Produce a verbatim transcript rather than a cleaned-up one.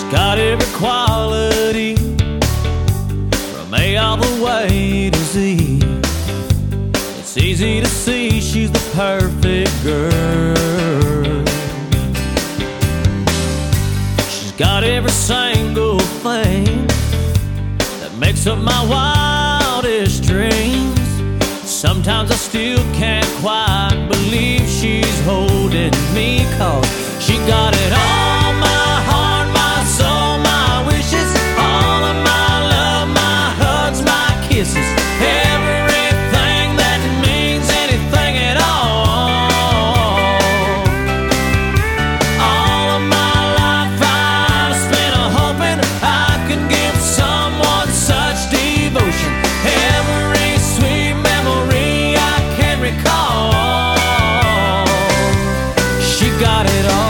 got every quality from A all the way to Z. It's easy to see she's the perfect girl. She's got every single thing that makes up my wildest dreams. Sometimes I still can't quite believe she's holding me, 'cause she got it all, my heart, my soul, my wishes, all of my love, my hugs, my kisses, everything that means anything at all. All of my life I've spent hoping I could give someone such devotion. Every sweet memory I can recall, she got it all.